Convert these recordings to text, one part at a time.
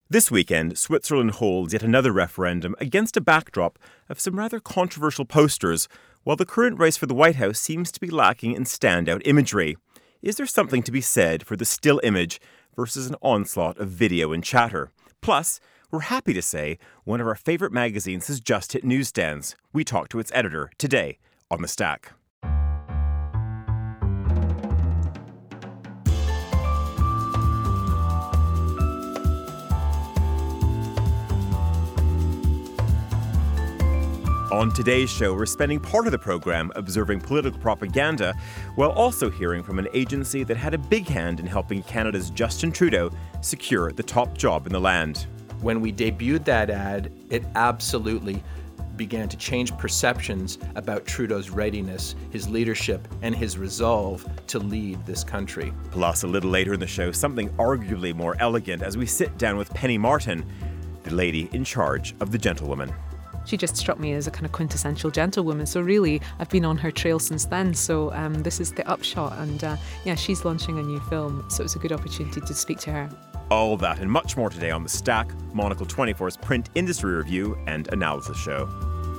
This weekend, Switzerland holds yet another referendum against a backdrop of some rather controversial posters, while the current race for the White House seems to be lacking in standout imagery. Is there something to be said for the still image versus an onslaught of video and chatter? Plus, we're happy to say one of our favourite magazines has just hit newsstands. We talked to its editor today on The Stack. On today's show, we're spending part of the program observing political propaganda while also hearing from an agency that had a big hand in helping Canada's Justin Trudeau secure the top job in the land. When we debuted that ad, it absolutely began to change perceptions about Trudeau's readiness, his leadership, and his resolve to lead this country. Plus, a little later in the show, something arguably more elegant as we sit down with Penny Martin, the lady in charge of The Gentlewoman. She just struck me as a kind of quintessential gentlewoman. So really, I've been on her trail since then. So this is the upshot. And she's launching a new film. So it was a good opportunity to speak to her. All that and much more today on The Stack, Monocle 24's print industry review and analysis show.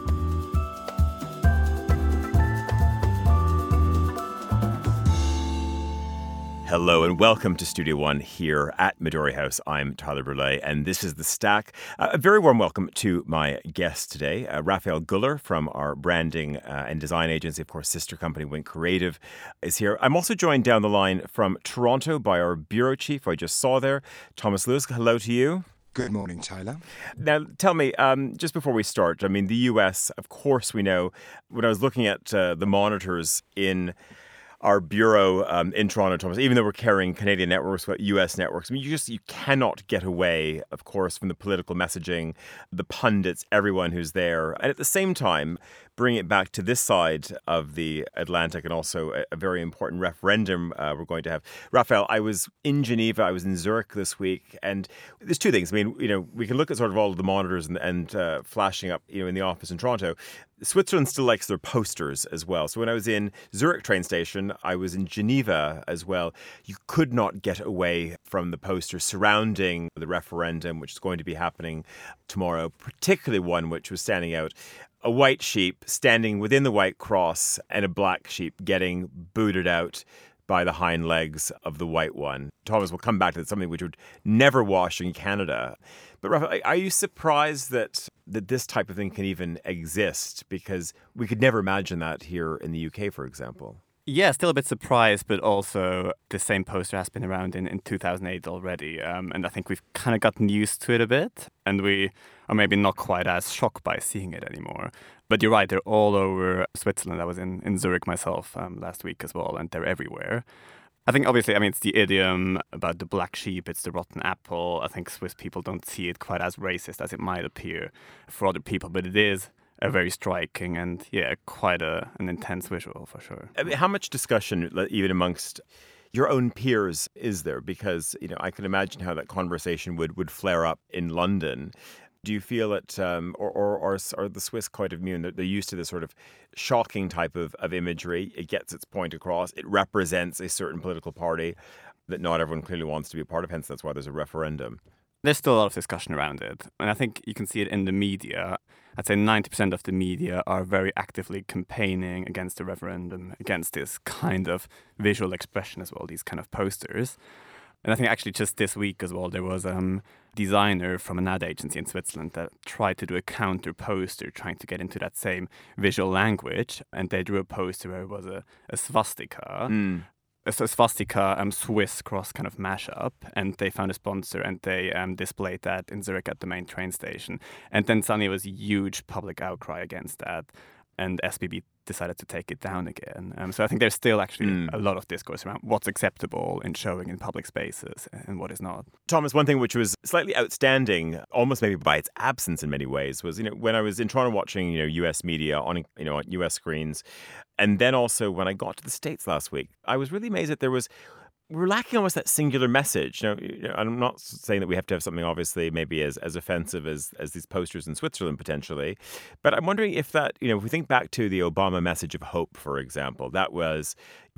Hello and welcome to Studio One here at Midori House. I'm Tyler Brûlé and this is The Stack. A very warm welcome to my guest today, Raphael Guller from our branding and design agency, of course, sister company Wink Creative is here. I'm also joined down the line from Toronto by our bureau chief I just saw there, Thomas Lewis. Hello to you. Good morning, Tyler. Now, tell me, just before we start, I mean, the US, of course, we know, when I was looking at the monitors in our bureau in Toronto, Thomas, even though we're carrying Canadian networks, US networks, I mean, you cannot get away, of course, from the political messaging, the pundits, everyone who's there. And at the same time, bring it back to this side of the Atlantic and also a very important referendum we're going to have. Raphael, I was in Geneva, I was in Zurich this week, and there's two things. I mean, we can look at sort of all of the monitors and flashing up, in the office in Toronto. Switzerland still likes their posters as well. So when I was in Zurich train station, I was in Geneva as well. You could not get away from the posters surrounding the referendum, which is going to be happening tomorrow, particularly one which was standing out. A white sheep standing within the white cross and a black sheep getting booted out by the hind legs of the white one. Thomas will come back to something which would never wash in Canada. But Rafa, are you surprised that this type of thing can even exist? Because we could never imagine that here in the UK, for example. Yeah, still a bit surprised, but also the same poster has been around in 2008 already. And I think we've kind of gotten used to it a bit. And we are maybe not quite as shocked by seeing it anymore. But you're right, they're all over Switzerland. I was in Zurich myself last week as well, and they're everywhere. I think, obviously, it's the idiom about the black sheep, it's the rotten apple. I think Swiss people don't see it quite as racist as it might appear for other people, but it is a very striking and, quite an intense visual for sure. I mean, how much discussion, even amongst your own peers, is there? Because, I can imagine how that conversation would flare up in London. Do you feel it, or are the Swiss quite immune? They're used to this sort of shocking type of imagery. It gets its point across. It represents a certain political party that not everyone clearly wants to be a part of. Hence, that's why there's a referendum. There's still a lot of discussion around it. And I think you can see it in the media. I'd say 90% of the media are very actively campaigning against the referendum, against this kind of visual expression as well, these kind of posters. And I think actually just this week as well, there was a designer from an ad agency in Switzerland that tried to do a counter poster, trying to get into that same visual language. And they drew a poster where it was a swastika. A swastika Swiss cross kind of mashup, and they found a sponsor and they displayed that in Zurich at the main train station. And then suddenly it was a huge public outcry against that, and SBB decided to take it down again. So I think there's still actually a lot of discourse around what's acceptable in showing in public spaces and what is not. Thomas, one thing which was slightly outstanding, almost maybe by its absence in many ways, was when I was in Toronto watching US media on on US screens, and then also when I got to the States last week, I was really amazed that we're lacking almost that singular message. I'm not saying that we have to have something obviously maybe as offensive as these posters in Switzerland potentially, but I'm wondering if that, if we think back to the Obama message of hope, for example, that was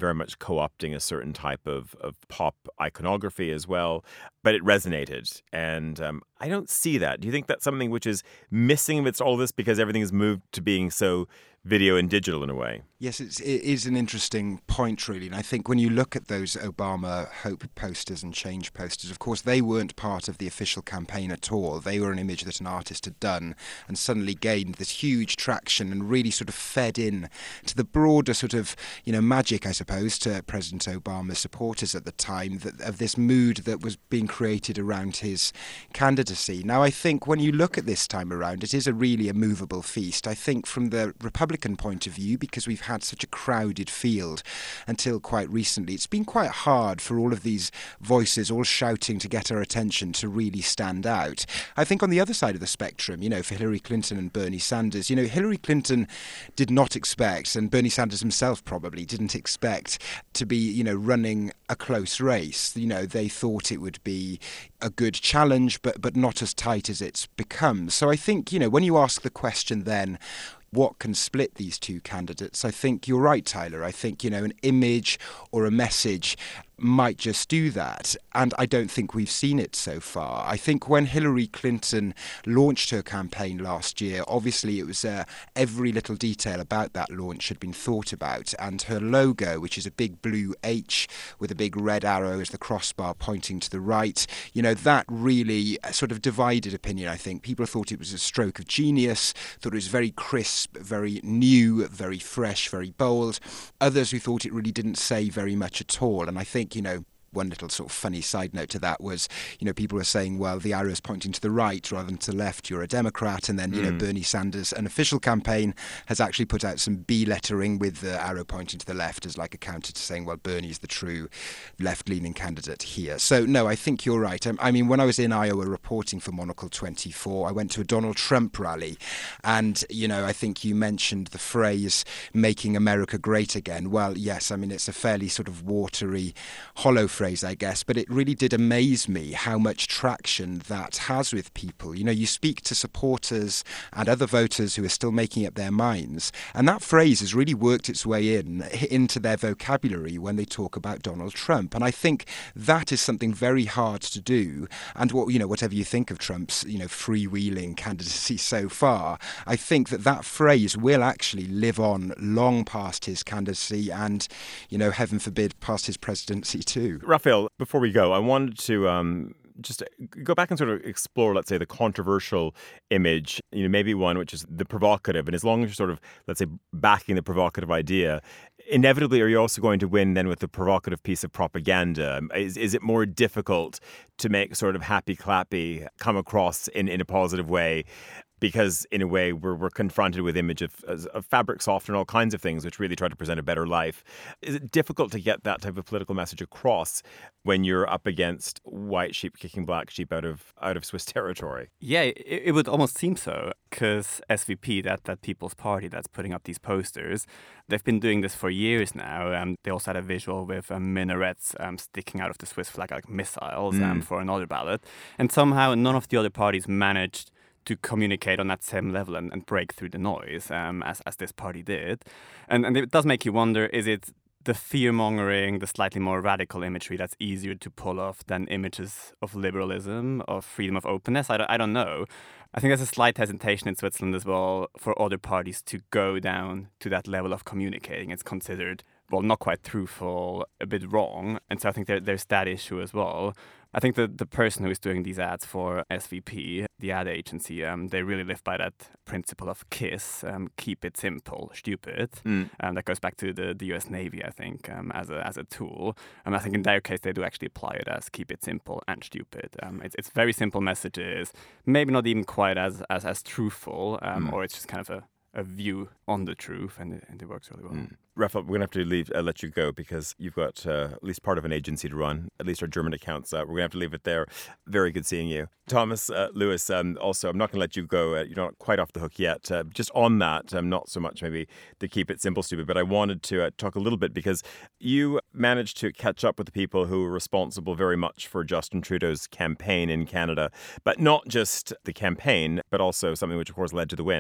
very much co-opting a certain type of pop iconography as well. But it resonated. And I don't see that. Do you think that's something which is missing amidst all this because everything has moved to being so video and digital in a way? Yes, it is an interesting point, really. And I think when you look at those Obama Hope posters and Change posters, of course, they weren't part of the official campaign at all. They were an image that an artist had done and suddenly gained this huge traction and really sort of fed in to the broader sort of, magic, I suppose, to President Obama's supporters at the time, of this mood that was being created around his candidacy. Now, I think when you look at this time around, it is really a movable feast. I think from the Republican point of view, because we've had such a crowded field until quite recently, it's been quite hard for all of these voices all shouting to get our attention to really stand out. I think on the other side of the spectrum, for Hillary Clinton and Bernie Sanders, Hillary Clinton did not expect, and Bernie Sanders himself probably didn't expect, to be, running a close race. They thought it would be a good challenge, but not as tight as it's become. So I think, when you ask the question then, what can split these two candidates? I think you're right, Tyler. I think, an image or a message might just do that. And I don't think we've seen it so far. I think when Hillary Clinton launched her campaign last year, obviously it was every little detail about that launch had been thought about. And her logo, which is a big blue H with a big red arrow as the crossbar pointing to the right, that really sort of divided opinion, I think. People thought it was a stroke of genius, thought it was very crisp, very new, very fresh, very bold. Others who thought it really didn't say very much at all. And I think, one little sort of funny side note to that was, people were saying, well, the arrow's pointing to the right rather than to the left, you're a Democrat. And then, Bernie Sanders, an official campaign, has actually put out some B lettering with the arrow pointing to the left as like a counter to saying, well, Bernie's the true left-leaning candidate here. So, no, I think you're right. I mean, when I was in Iowa reporting for Monocle 24, I went to a Donald Trump rally. And, I think you mentioned the phrase, making America great again. Well, yes, I mean, it's a fairly sort of watery, hollow phrase, I guess, but it really did amaze me how much traction that has with people. You speak to supporters and other voters who are still making up their minds, and that phrase has really worked its way into their vocabulary when they talk about Donald Trump. And I think that is something very hard to do. And whatever you think of Trump's, freewheeling candidacy so far, I think that phrase will actually live on long past his candidacy and, heaven forbid, past his presidency too. Raphael, before we go, I wanted to just go back and sort of explore, let's say, the controversial image, maybe one which is the provocative. And as long as you're sort of, let's say, backing the provocative idea, inevitably, are you also going to win then with the provocative piece of propaganda? Is it more difficult to make sort of happy-clappy come across in a positive way? Because in a way, we're confronted with image of fabric softener and all kinds of things which really try to present a better life. Is it difficult to get that type of political message across when you're up against white sheep kicking black sheep out of Swiss territory? Yeah, it would almost seem so, because SVP, that People's Party that's putting up these posters, they've been doing this for years now. They also had a visual with minarets sticking out of the Swiss flag like missiles for another ballot. And somehow none of the other parties managed to communicate on that same level and break through the noise as this party did. And it does make you wonder, is it the fear-mongering, the slightly more radical imagery that's easier to pull off than images of liberalism, of freedom of openness? I don't know. I think there's a slight hesitation in Switzerland as well for other parties to go down to that level of communicating. It's considered, well, not quite truthful, a bit wrong. And so I think there's that issue as well. I think the person who is doing these ads for SVP, the ad agency, they really live by that principle of KISS, keep it simple, stupid. That goes back to the US Navy, I think, as a tool. And I think in their case, they do actually apply it as keep it simple and stupid. It's very simple messages, maybe not even quite as truthful, or it's just kind of a view on the truth, and it works really well. Raphael, we're going to have to let you go because you've got at least part of an agency to run, at least our German accounts. We're going to have to leave it there. Very good seeing you. Thomas Lewis, also, I'm not going to let you go. You're not quite off the hook yet. Just on that, not so much maybe the keep it simple, stupid, but I wanted to talk a little bit because you managed to catch up with the people who were responsible very much for Justin Trudeau's campaign in Canada, but not just the campaign, but also something which, of course, led to the win.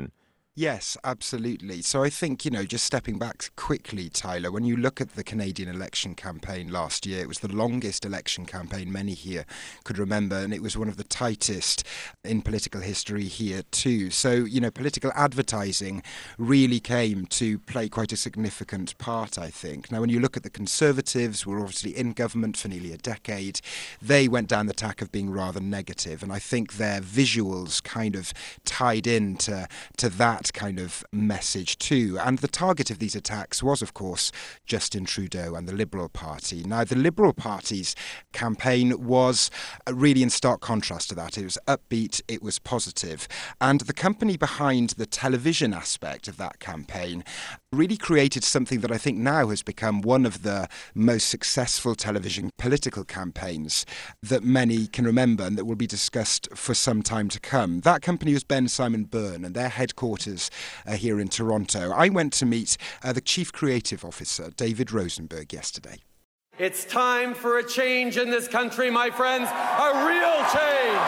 Yes, absolutely. So I think, just stepping back quickly, Tyler, when you look at the Canadian election campaign last year, it was the longest election campaign many here could remember, and it was one of the tightest in political history here too. So, political advertising really came to play quite a significant part, I think. Now, when you look at the Conservatives, who were obviously in government for nearly a decade, they went down the tack of being rather negative, and I think their visuals kind of tied into that kind of message too. And the target of these attacks was, of course, Justin Trudeau and the Liberal Party. Now, the Liberal Party's campaign was really in stark contrast to that. It was upbeat, it was positive. And the company behind the television aspect of that campaign really created something that I think now has become one of the most successful television political campaigns that many can remember and that will be discussed for some time to come. That company was Ben Simon Byrne, and their headquarters here in Toronto. I went to meet the Chief Creative Officer, David Rosenberg, yesterday. It's time for a change in this country, my friends, a real change.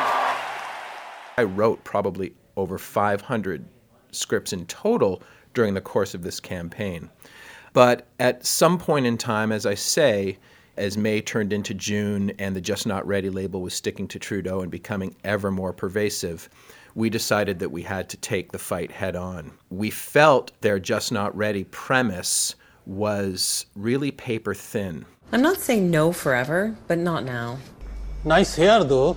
I wrote probably over 500 scripts in total during the course of this campaign. But at some point in time, as I say, as May turned into June and the Just Not Ready label was sticking to Trudeau and becoming ever more pervasive, we decided that we had to take the fight head on. We felt their Just Not Ready premise was really paper thin. I'm not saying no forever, but not now. Nice hair, though.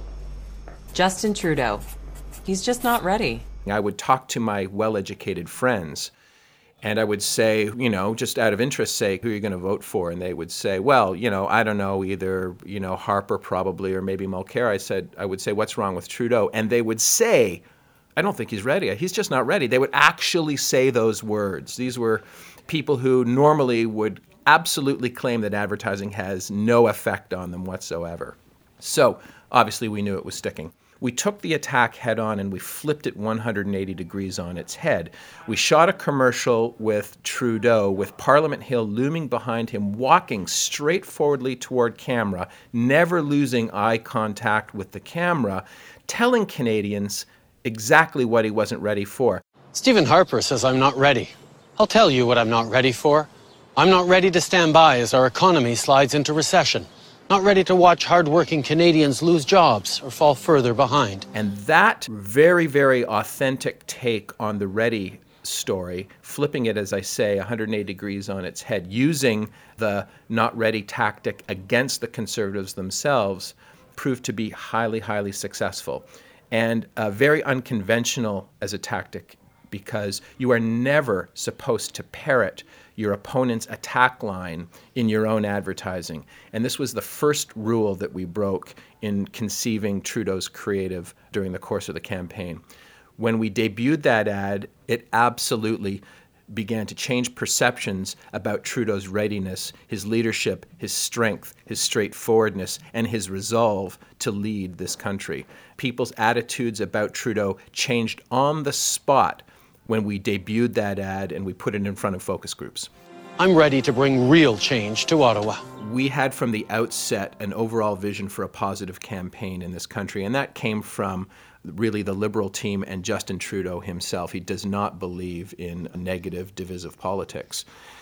Justin Trudeau. He's just not ready. I would talk to my well-educated friends, and I would say, just out of interest, say, who are you going to vote for? And they would say, well, I don't know, either, Harper probably, or maybe Mulcair. I would say, what's wrong with Trudeau? And they would say, I don't think he's ready. He's just not ready. They would actually say those words. These were people who normally would absolutely claim that advertising has no effect on them whatsoever. So obviously we knew it was sticking. We took the attack head on and we flipped it 180 degrees on its head. We shot a commercial with Trudeau, with Parliament Hill looming behind him, walking straightforwardly toward camera, never losing eye contact with the camera, telling Canadians exactly what he wasn't ready for. Stephen Harper says I'm not ready. I'll tell you what I'm not ready for. I'm not ready to stand by as our economy slides into recession. Not ready to watch hardworking Canadians lose jobs or fall further behind. And that very, very authentic take on the Ready story, flipping it, as I say, 180 degrees on its head, using the not ready tactic against the Conservatives themselves, proved to be highly, highly successful. And very unconventional as a tactic, because you are never supposed to parrot your opponent's attack line in your own advertising. And this was the first rule that we broke in conceiving Trudeau's creative during the course of the campaign. When we debuted that ad, it absolutely began to change perceptions about Trudeau's readiness, his leadership, his strength, his straightforwardness, and his resolve to lead this country. People's attitudes about Trudeau changed on the spot when we debuted that ad and we put it in front of focus groups. I'm ready to bring real change to Ottawa. We had from the outset an overall vision for a positive campaign in this country, and that came from really the Liberal team and Justin Trudeau himself. He does not believe in negative, divisive politics.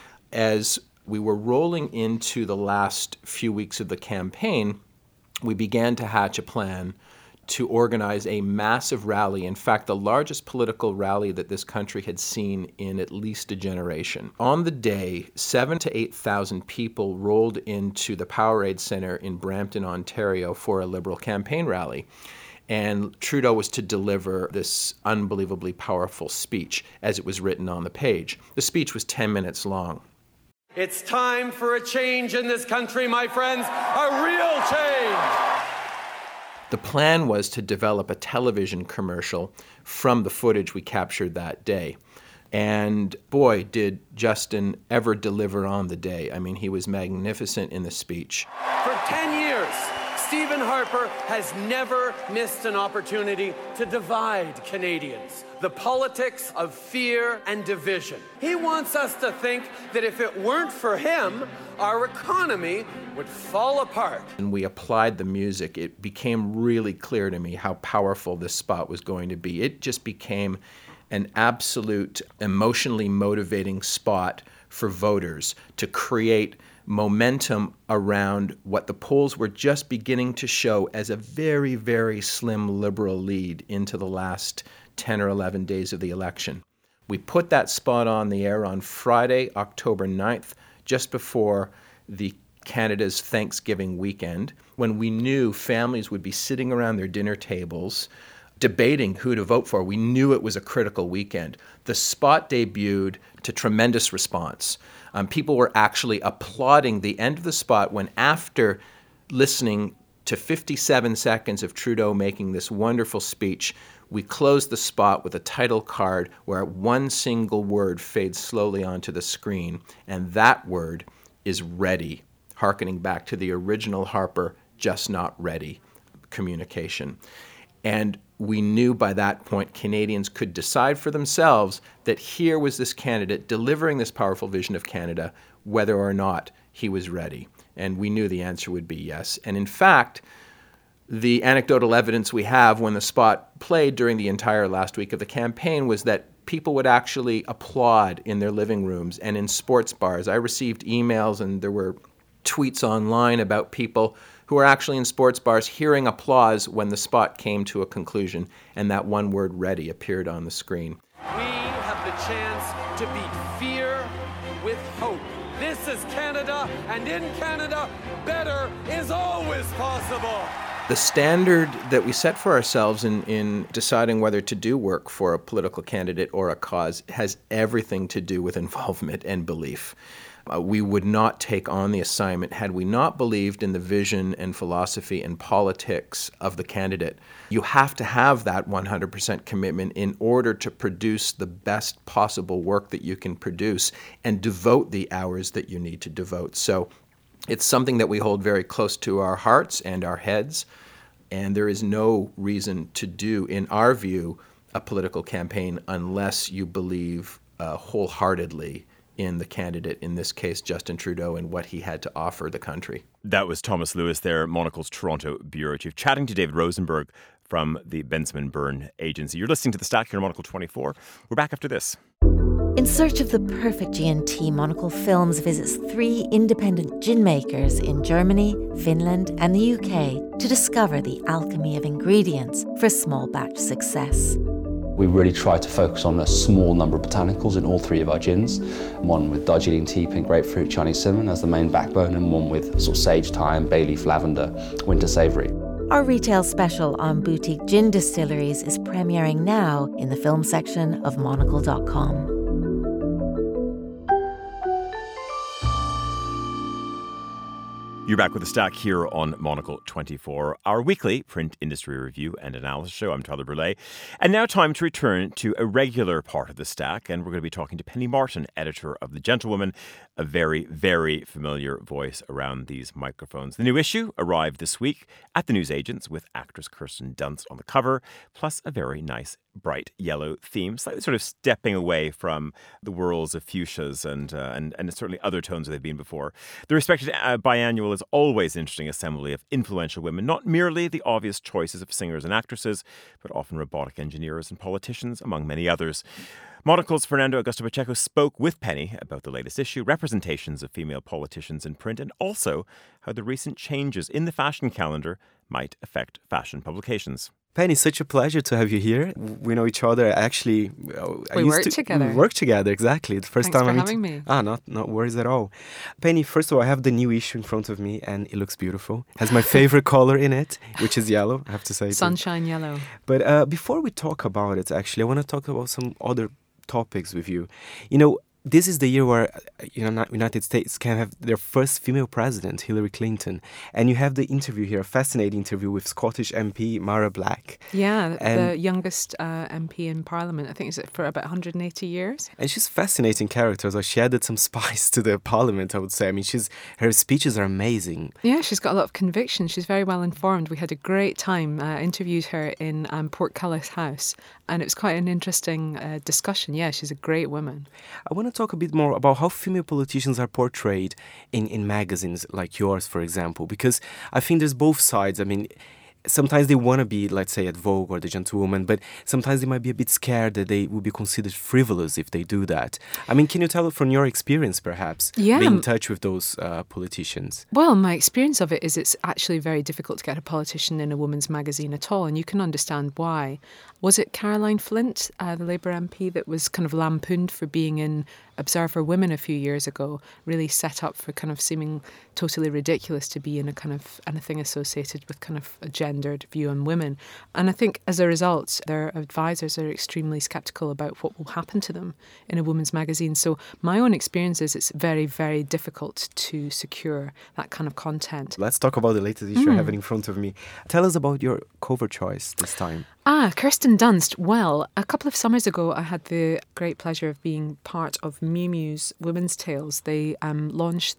As we were rolling into the last few weeks of the campaign, we began to hatch a plan to organize a massive rally, in fact, the largest political rally that this country had seen in at least a generation. On the day, 7,000 to 8,000 people rolled into the Powerade Centre in Brampton, Ontario for a Liberal campaign rally. And Trudeau was to deliver this unbelievably powerful speech as it was written on the page. The speech was 10 minutes long. It's time for a change in this country, my friends, a real change. The plan was to develop a television commercial from the footage we captured that day. And boy, did Justin ever deliver on the day. I mean, he was magnificent in the speech. For 10 years, Stephen Harper has never missed an opportunity to divide Canadians. The politics of fear and division. He wants us to think that if it weren't for him, our economy would fall apart. And we applied the music. It became really clear to me how powerful this spot was going to be. It just became an absolute emotionally motivating spot for voters to create momentum around what the polls were just beginning to show as a very, very slim Liberal lead into the last 10 or 11 days of the election. We put that spot on the air on Friday, October 9th, just before the Canada's Thanksgiving weekend, when we knew families would be sitting around their dinner tables debating who to vote for. We knew it was a critical weekend. The spot debuted to tremendous response. People were actually applauding the end of the spot when, after listening to 57 seconds of Trudeau making this wonderful speech, we closed the spot with a title card where one single word fades slowly onto the screen, and that word is ready, hearkening back to the original Harper just not ready communication. And we knew by that point Canadians could decide for themselves that here was this candidate delivering this powerful vision of Canada, whether or not he was ready. And we knew the answer would be yes. And in fact, the anecdotal evidence we have when the spot played during the entire last week of the campaign was that people would actually applaud in their living rooms and in sports bars. I received emails and there were tweets online about people who were actually in sports bars hearing applause when the spot came to a conclusion and that one word ready appeared on the screen. We have the chance to beat fear with hope. This is Canada, and in Canada, better is always possible. The standard that we set for ourselves in deciding whether to do work for a political candidate or a cause has everything to do with involvement and belief. We would not take on the assignment had we not believed in the vision and philosophy and politics of the candidate. You have to have that 100% commitment in order to produce the best possible work that you can produce and devote the hours that you need to devote. So it's something that we hold very close to our hearts and our heads, and there is no reason to do, in our view, a political campaign unless you believe wholeheartedly in the candidate, in this case, Justin Trudeau, and what he had to offer the country. That was Thomas Lewis there, Monocle's Toronto bureau chief, chatting to David Rosenberg from the Benjamin Byrne Agency. You're listening to The Stack here on Monocle 24. We're back after this. In search of the perfect G&T, Monocle Films visits 3 independent gin makers in Germany, Finland and the UK to discover the alchemy of ingredients for small batch success. We really try to focus on a small number of botanicals in all 3 of our gins. One with Darjeeling tea, pink grapefruit, Chinese cinnamon as the main backbone, and one with sort of sage, thyme, bay leaf, lavender, winter savoury. Our retail special on boutique gin distilleries is premiering now in the film section of monocle.com. You're back with The Stack here on Monocle 24, our weekly print industry review and analysis show. I'm Tyler Burley. And now time to return to a regular part of The Stack, and we're going to be talking to Penny Martin, editor of The Gentlewoman, a very, very familiar voice around these microphones. The new issue arrived this week at the newsagents with actress Kirsten Dunst on the cover, plus a very nice bright yellow theme, slightly sort of stepping away from the worlds of fuchsias and certainly other tones that they've been before. The respected biannual is always an interesting assembly of influential women, not merely the obvious choices of singers and actresses, but often robotic engineers and politicians, among many others. Monocle's Fernando Augusto Pacheco spoke with Penny about the latest issue, representations of female politicians in print, and also how the recent changes in the fashion calendar might affect fashion publications. Penny, such a pleasure to have you here. We know each other. Actually, we work together, exactly. The first Thanks time for having me. Not worries at all. Penny, first of all, I have the new issue in front of me, and it looks beautiful. Has my favorite color in it, which is yellow. I have to say, sunshine yellow. But before we talk about it, actually, I want to talk about some other topics with you. You know, this is the year where United States can have their first female president, Hillary Clinton. And you have the interview here, a fascinating interview with Scottish MP Mara Black. Yeah, the youngest MP in Parliament. I think it's for about 180 years. And she's a fascinating character. So she added some spice to the Parliament, I would say. I mean, her speeches are amazing. Yeah, she's got a lot of conviction. She's very well informed. We had a great time. Interviewed her in Portcullis House. And it was quite an interesting discussion. Yeah, she's a great woman. I want to talk a bit more about how female politicians are portrayed in magazines like yours, for example, because I think there's both sides. I mean, sometimes they want to be, let's say, at Vogue or the Gentlewoman, but sometimes they might be a bit scared that they will be considered frivolous if they do that. I mean, can you tell from your experience, perhaps, being in touch with those politicians? Well, my experience of it is it's actually very difficult to get a politician in a women's magazine at all, and you can understand why. Was it Caroline Flint, the Labour MP, that was kind of lampooned for being in Observer Women a few years ago, really set up for kind of seeming totally ridiculous to be in a kind of anything associated with kind of a gendered view on women. And I think as a result, their advisors are extremely sceptical about what will happen to them in a women's magazine. So my own experience is it's very, very difficult to secure that kind of content. Let's talk about the latest issue I have it in front of me. Tell us about your cover choice this time. Kirsten Dunst. Well, a couple of summers ago, I had the great pleasure of being part of Miu Miu's Women's Tales. They launched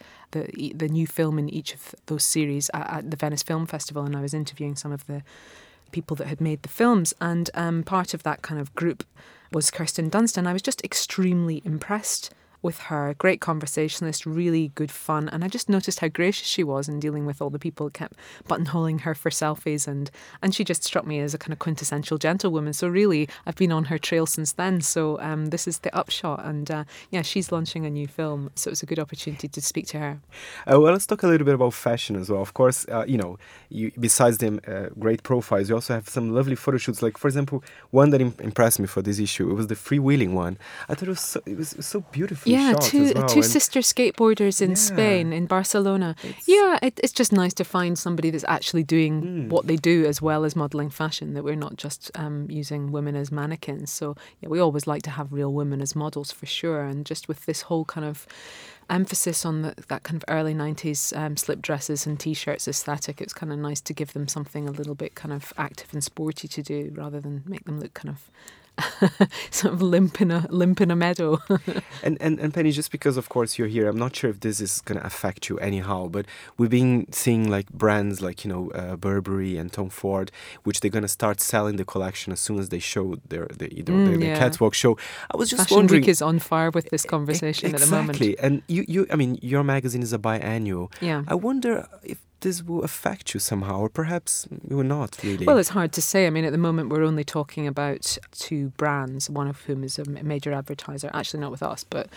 the new film in each of those series at the Venice Film Festival, and I was interviewing some of the people that had made the films, and part of that kind of group was Kirsten Dunst, and I was just extremely impressed with her. Great conversationalist, really good fun, and I just noticed how gracious she was in dealing with all the people who kept buttonholing her for selfies, and she just struck me as a kind of quintessential gentlewoman. So really, I've been on her trail since then. So this is the upshot, and she's launching a new film, so it was a good opportunity to speak to her. Well, let's talk a little bit about fashion as well. Of course, you besides them great profiles, you also have some lovely photo shoots. Like, for example, one that impressed me for this issue, it was the freewheeling one. I thought it was so beautiful. Yeah, two sister skateboarders in Spain, in Barcelona. It's just nice to find somebody that's actually doing what they do as well as modelling fashion, that we're not just using women as mannequins. So we always like to have real women as models for sure. And just with this whole kind of emphasis on that kind of early 90s slip dresses and T-shirts aesthetic, it's kind of nice to give them something a little bit kind of active and sporty to do rather than make them look kind of sort of limp in a meadow. and Penny, just because of course you're here, I'm not sure if this is going to affect you anyhow, but we've been seeing like brands like Burberry and Tom Ford, which they're going to start selling the collection as soon as they show their catwalk show. I was just Fashion wondering, Week is on fire with this conversation at the moment. Exactly, and I mean, your magazine is a biannual. Yeah. I wonder if this will affect you somehow, or perhaps it will not really. Well, it's hard to say. I mean, at the moment, we're only talking about two brands, one of whom is a major advertiser, actually not with us, but,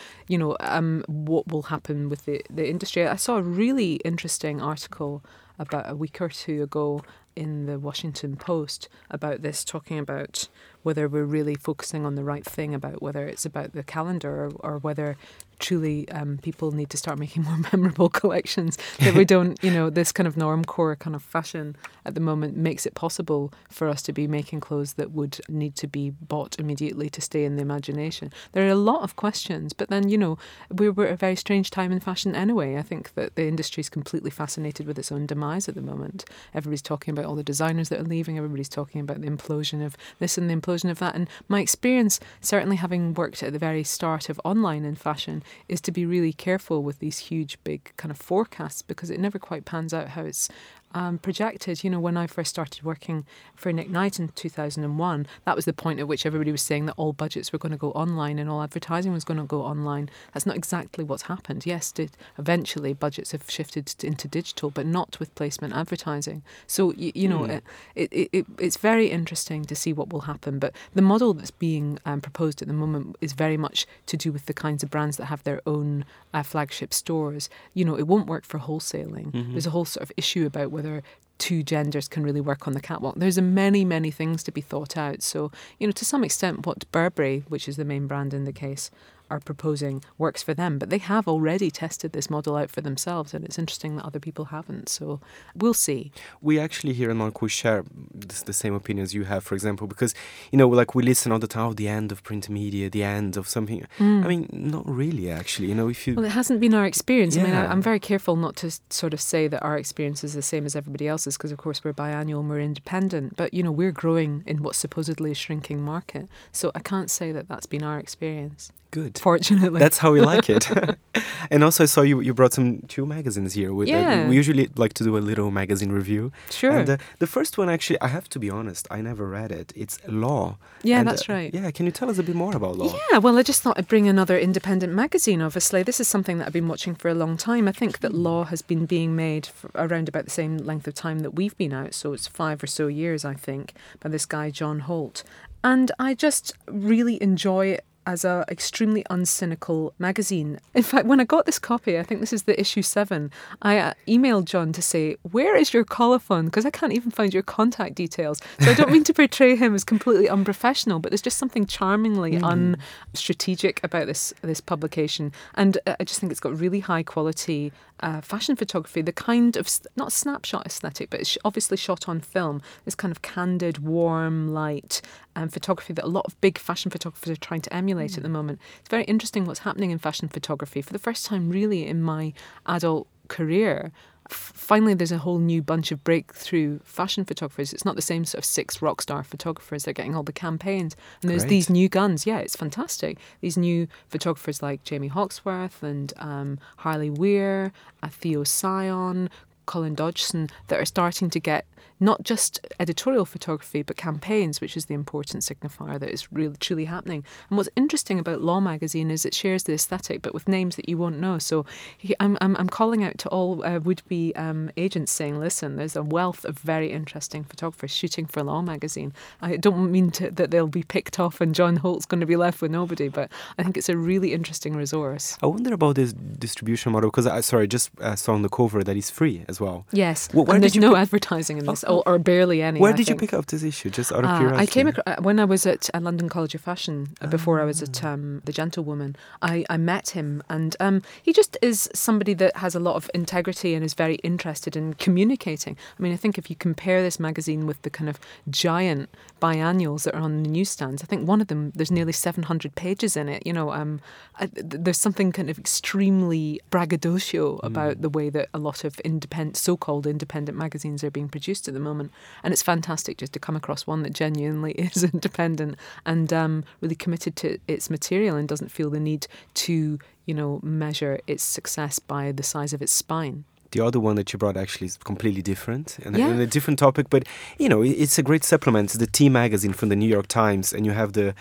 what will happen with the industry. I saw a really interesting article about a week or two ago in the Washington Post about this, talking about whether we're really focusing on the right thing, about whether it's about the calendar or whether truly people need to start making more memorable collections, that we don't, this kind of normcore kind of fashion at the moment makes it possible for us to be making clothes that would need to be bought immediately to stay in the imagination. There are a lot of questions, but then, we're at a very strange time in fashion anyway. I think that the industry is completely fascinated with its own demise at the moment. Everybody's talking about all the designers that are leaving, everybody's talking about the implosion of this and the implosion of that. And my experience, certainly having worked at the very start of online in fashion, is to be really careful with these huge, big kind of forecasts, because it never quite pans out how it's projected. When I first started working for Nick Knight in 2001, that was the point at which everybody was saying that all budgets were going to go online and all advertising was going to go online. That's not exactly what's happened. Yes, eventually budgets have shifted into digital, but not with placement advertising. So, it's very interesting to see what will happen. But the model that's being proposed at the moment is very much to do with the kinds of brands that have their own flagship stores. It won't work for wholesaling. Mm-hmm. There's a whole sort of issue about whether two genders can really work on the catwalk. There's many, many things to be thought out. So, to some extent, what Burberry, which is the main brand in the case, are proposing works for them, but they have already tested this model out for themselves, and it's interesting that other people haven't. So we'll see. We actually here in Monaco share the same opinions you have, for example, because like we listen all the time, the end of print media, the end of something. I mean, not really, actually. Well, it hasn't been our experience. Yeah. I mean, I'm very careful not to sort of say that our experience is the same as everybody else's, because of course we're biannual and we're independent, but we're growing in what's supposedly a shrinking market. So I can't say that that's been our experience. Good. Fortunately. That's how we like it. And also I saw you brought two magazines here. We usually like to do a little magazine review. Sure. And the first one, actually, I have to be honest, I never read it. It's Law. Yeah, that's right. Yeah, can you tell us a bit more about Law? Yeah, well, I just thought I'd bring another independent magazine, obviously. This is something that I've been watching for a long time. I think that Law has been being made for around about the same length of time that we've been out, so it's 5 or so years, I think, by this guy, John Holt. And I just really enjoy it as a extremely uncynical magazine. In fact, when I got this copy, I think this is the issue 7, I emailed John to say, where is your colophon? Because I can't even find your contact details. So I don't mean to portray him as completely unprofessional, but there's just something charmingly unstrategic about this publication. And I just think it's got really high quality fashion photography, the kind of, not snapshot aesthetic, but it's obviously shot on film, this kind of candid, warm light photography that a lot of big fashion photographers are trying to emulate at the moment. It's very interesting what's happening in fashion photography. For the first time really in my adult career, finally there's a whole new bunch of breakthrough fashion photographers. It's not the same sort of 6 rock star photographers. They're getting all the campaigns. And there's these new guns. Yeah, it's fantastic. These new photographers like Jamie Hawksworth and Harley Weir, Theo Sion, Colin Dodgson, that are starting to get not just editorial photography, but campaigns, which is the important signifier that is really truly happening. And what's interesting about Law magazine is it shares the aesthetic, but with names that you won't know. So I'm calling out to all would-be agents saying, listen, there's a wealth of very interesting photographers shooting for Law magazine. I don't mean that they'll be picked off and John Holt's going to be left with nobody, but I think it's a really interesting resource. I wonder about this distribution model, because I just saw on the cover that it's free as well. Yes, and there's no advertising in this, or barely any. Where did you pick up this issue, just out of curiosity? I came across, when I was at London College of Fashion, before I was at The Gentlewoman, I met him, and he just is somebody that has a lot of integrity and is very interested in communicating. I mean, I think if you compare this magazine with the kind of giant biannuals that are on the newsstands, I think one of them, there's nearly 700 pages in it. You know, there's something kind of extremely braggadocio about the way that a lot of so-called independent magazines are being produced at the moment. And it's fantastic just to come across one that genuinely is independent and really committed to its material and doesn't feel the need to, measure its success by the size of its spine. The other one that you brought actually is completely different and a different topic, but it's a great supplement. It's the T magazine from the New York Times, and you have the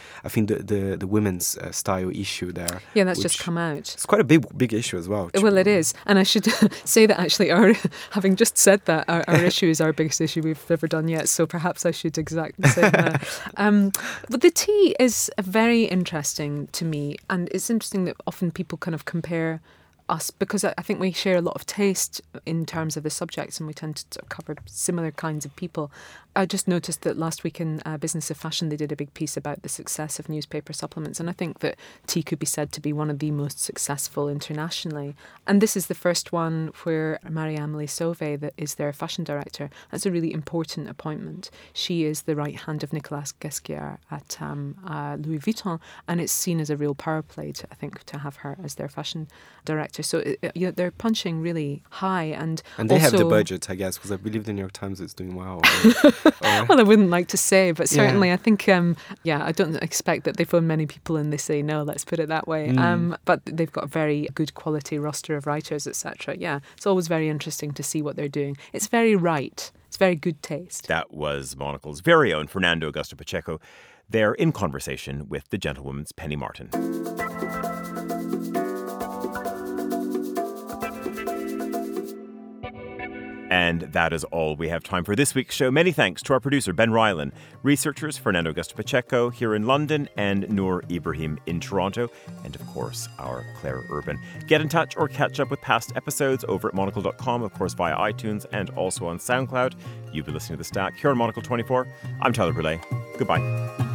women's style issue there. Yeah, that's just come out. It's quite a big issue as well. Well, it is, and I should say that actually, having just said that, our issue is our biggest issue we've ever done yet. So perhaps I should exactly say that. But the T is very interesting to me, and it's interesting that often people kind of compare us, because I think we share a lot of taste in terms of the subjects and we tend to cover similar kinds of people. I just noticed that last week in Business of Fashion they did a big piece about the success of newspaper supplements, and I think that T could be said to be one of the most successful internationally. And this is the first one where Marie-Amélie Sauvé, that is their fashion director, that's a really important appointment. She is the right hand of Nicolas Ghesquière at Louis Vuitton, and it's seen as a real power play to have her as their fashion director. So they're punching really high, and they also have the budget, I guess, because I believe the New York Times is doing well. Well, I wouldn't like to say, but certainly I think, I don't expect that they phone many people and they say no, let's put it that way. But they've got a very good quality roster of writers, etc. Yeah, it's always very interesting to see what they're doing. It's very right. It's very good taste. That was Monocle's very own Fernando Augusto Pacheco. They're in conversation with the Gentlewoman's Penny Martin. And that is all we have time for this week's show. Many thanks to our producer, Ben Ryland, researchers Fernando Augusto Pacheco here in London and Noor Ibrahim in Toronto, and of course, our Claire Urban. Get in touch or catch up with past episodes over at monocle.com, of course, via iTunes and also on SoundCloud. You've been listening to The Stack here on Monocle 24. I'm Tyler Brûlé. Goodbye.